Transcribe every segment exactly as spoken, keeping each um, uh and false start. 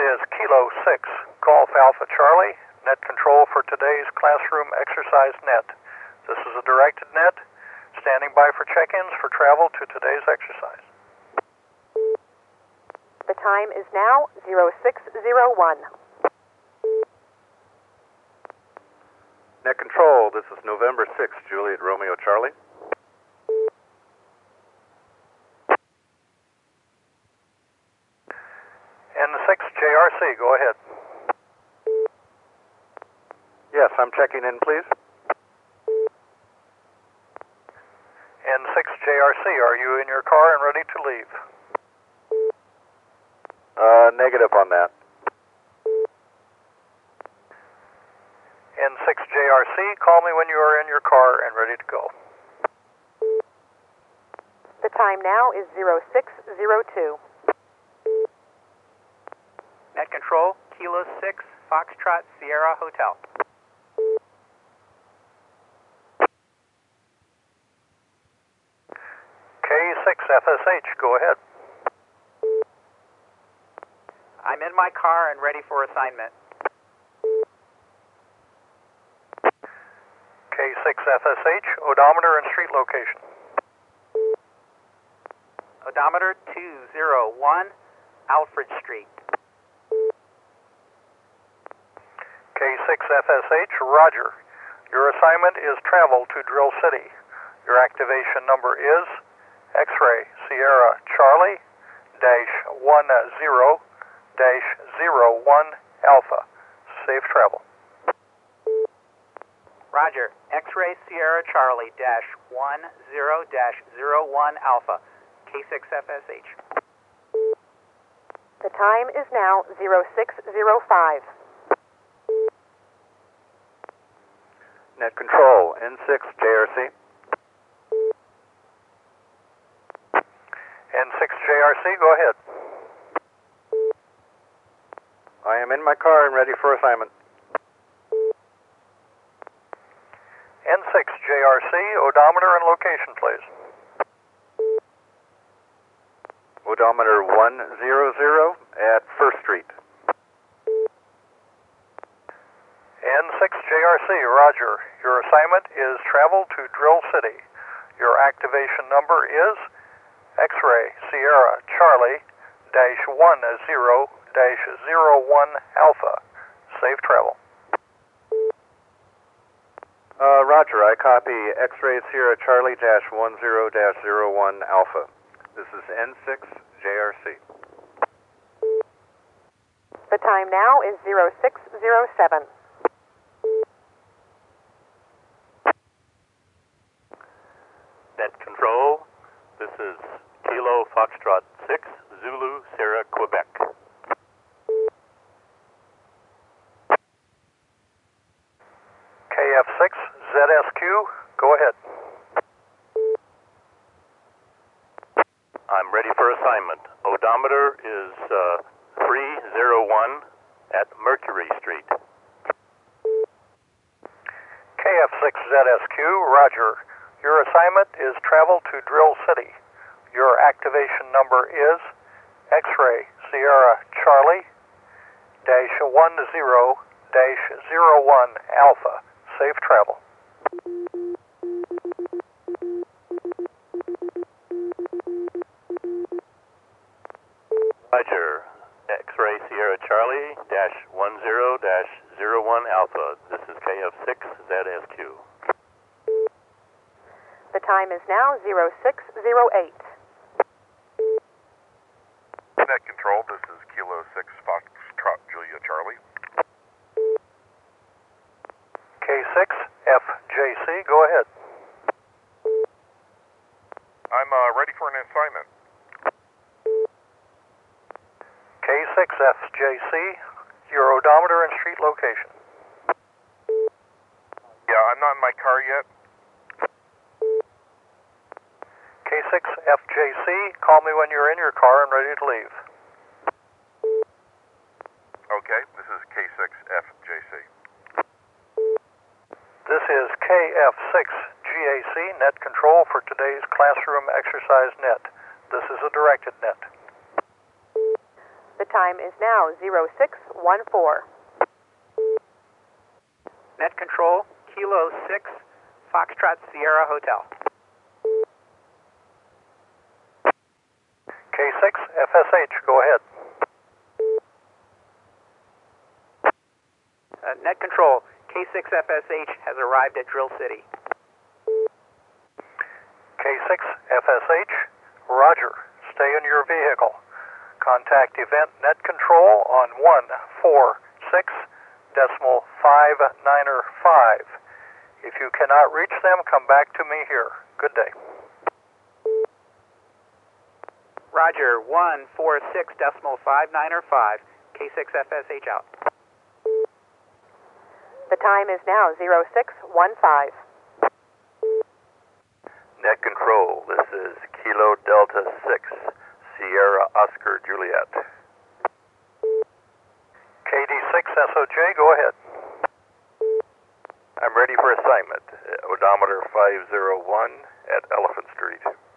is Kilo six, Golf Alpha Charlie, net control for today's classroom exercise net. This is a directed net, standing by for check-ins for travel to today's exercise. The time is now zero six zero one. Net control, this is November sixth, Juliet Romeo Charlie. N six J R C, go ahead. Yes, I'm checking in, please. N six J R C, are you in your car and ready to leave? Uh, negative on that. N six J R C, call me when you are in your car and ready to go. The time now is zero six zero two. Net control, Kilo six, Foxtrot Sierra Hotel. K six F S H, go ahead. I'm in my car and ready for assignment. K six F S H, odometer and street location. Odometer two zero one, Alfred Street. K six F S H, roger. Your assignment is travel to Drill City. Your activation number is X-ray Sierra Charlie dash one zero dash zero one Alpha. Safe travel. Roger, X-ray Sierra Charlie dash one zero dash zero one Alpha, K six F S H. The time is now zero six zero five. Net control, N six J R C. N six J R C, go ahead. I am in my car and ready for assignment. N six J R C, odometer and location, please. Odometer one zero zero at First Street. N six J R C, roger. Your assignment is travel to Drill City. Your activation number is X-ray Sierra Charlie dash one zero dash zero one Alpha. Safe travel. Uh, roger, I copy X-ray Sierra Charlie dash one zero dash zero one Alpha. This is N six J R C. The time now is zero six zero seven. Net control, this is Kilo Foxtrot six, Zulu Sierra, Quebec. K F six Z S Q, go ahead. I'm ready for assignment. Odometer is uh, three zero one at Mercury Street. K F six Z S Q, roger. Your assignment is travel to Drill City. Your activation number is X-ray Sierra Charlie dash one zero dash zero one Alpha. Safe travel. Roger, X-ray Sierra Charlie dash one zero dash zero one Alpha. This is K F six Z S Q. The time is now zero six zero eight. Net control, this is Kilo six Foxtrot Julia Charlie. K six F J C, go ahead. I'm uh, ready for an assignment. K six F J C, your odometer and street location. Yeah, I'm not in my car yet. K six F J C, call me when you're in your car and ready to leave. Okay, this is K six F J C. This is K F six G A C, net control for today's classroom exercise net. This is a directed net. The time is now zero six one four. Net Control, Kilo six, Foxtrot Sierra Hotel. K six F S H, go ahead. Uh, Net Control, K six F S H has arrived at Drill City. K six F S H, roger. Stay in your vehicle. Contact Event Net Control on one four six decimal five niner five. If you cannot reach them, come back to me here. Good day. Roger, one four six decimal five niner five, K six F S H out. The time is now zero six one five. Net Control, this is Kilo Delta six, Sierra Oscar Juliet. K D six S O J, go ahead. I'm ready for assignment. Odometer five zero one at Elephant Street.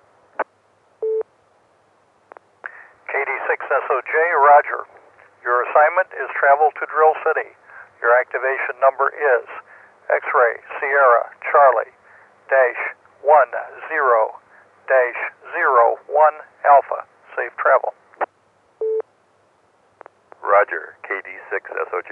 K D six S O J, roger. Your assignment is travel to Drill City. Your activation number is X-Ray Sierra Charlie dash one zero dash zero one Alpha. Safe travel. Roger, K D six S O J.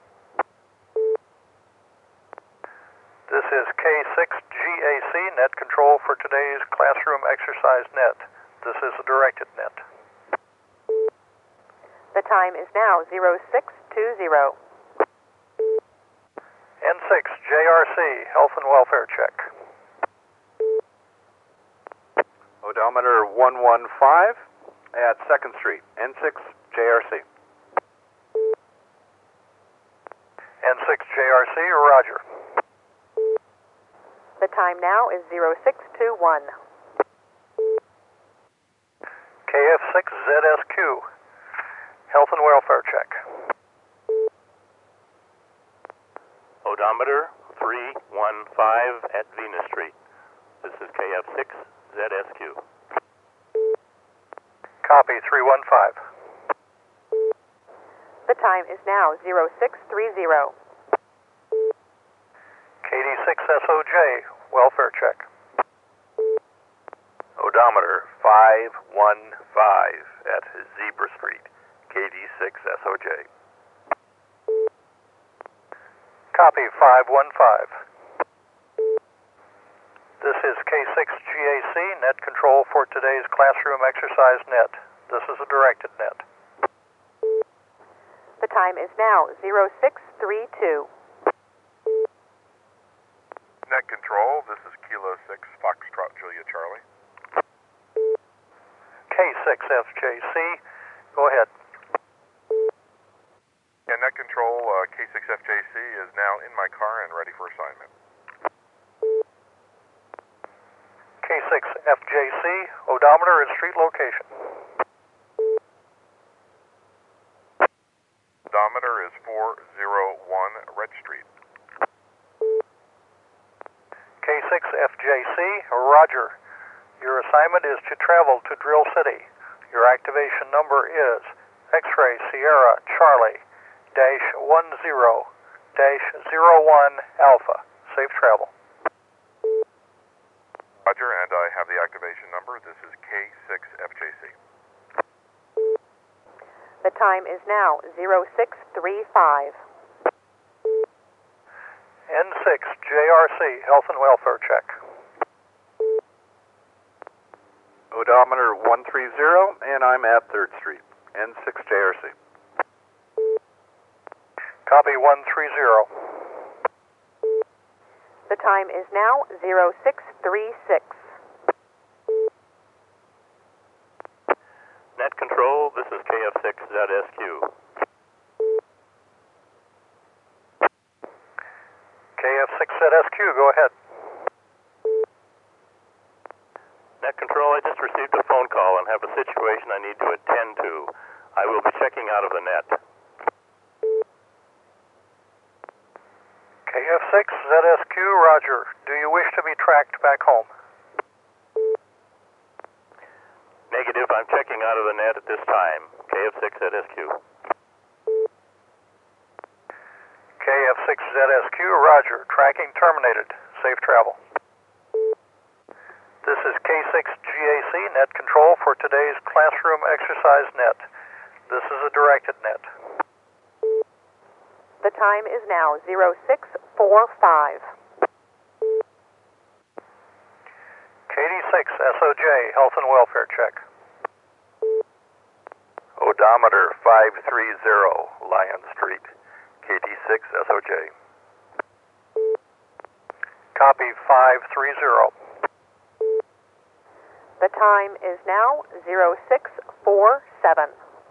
This is K six G A C Net Control for today's classroom exercise net. This is a directed net. The time is now zero six two zero. N six J R C, health and welfare check. Odometer one one five at second Street, N six J R C. N six J R C, roger. The time now is zero six two one. K F six Z S Q, health and welfare check. Odometer three one five at Venus Street. This is K F six Z S Q. Copy, three one five. The time is now zero six three zero. K D six S O J, welfare check. Odometer five one five at Zebra Street, K D six S O J. Copy, five one five. This is K six G A C, net control for today's classroom exercise net. This is a directed net. The time is now zero six three two. Net Control, this is Kilo six, Foxtrot Julia Charlie. K six F J C, go ahead. Yeah, Net Control, uh, K six F J C is now in my car and ready for assignment. K six F J C, odometer and street location. Odometer is four zero one Red Street. K six F J C, roger. Your assignment is to travel to Drill City. Your activation number is X-Ray Sierra Charlie dash one zero dash zero one Alpha. Safe travel. Roger, and I have the activation number. This is K six F J C. The time is now zero six three five. N six J R C, health and welfare check. Odometer one three zero, and I'm at third Street, N six J R C. Copy, one three zero. The time is now zero six three six. Net Control, this is K F six Z S Q. K F six Z S Q, go ahead. Net Control, I just received a phone call and have a situation I need to attend to. I will be checking out of the net. K F six Z S Q, roger. Do you wish to be tracked back home? Negative, I'm checking out of the net at this time. K K F six Z S Q. K F six Z S Q, roger. Tracking terminated. Safe travel. This is K six G A C, net control for today's classroom exercise net. This is a directed net. The time is now zero six forty-five. K D six S O J, health and welfare check. Odometer five three zero, Lion Street. K D six S O J. Copy five three zero. The time is now zero six forty-seven.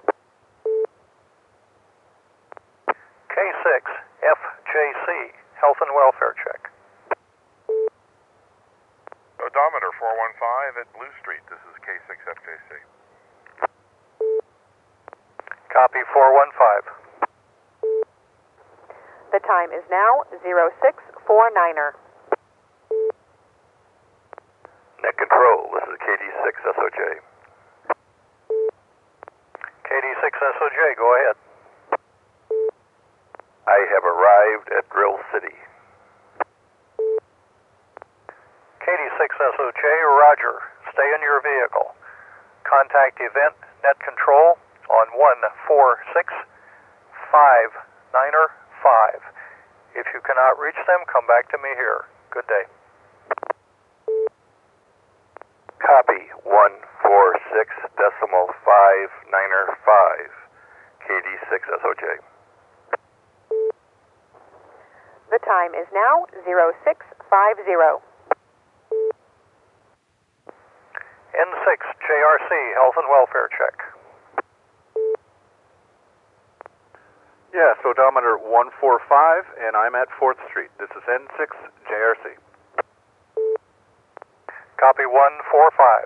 K six F J C, health and welfare check. Odometer four one five at Blue Street. This is K six F J C. Copy four one five. The time is now zero six forty-nine. Net control, this is K D six S O J. K D six S O J, go ahead. I have arrived at Drill City. K D six S O J, roger. Stay in your vehicle. Contact event net control on one four six five nine five. If you cannot reach them, come back to me here. Good day. Copy one four six decimal five niner five. K D six S O J. The time is now zero six fifty. N six J R C, health and welfare check. Yes, odometer one four five, and I'm at fourth Street. This is N six J R C. Copy one four five.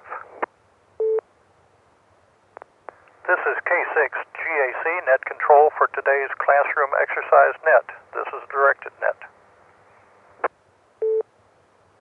This is K six G A C, net control for today's classroom exercise net. This is directed net.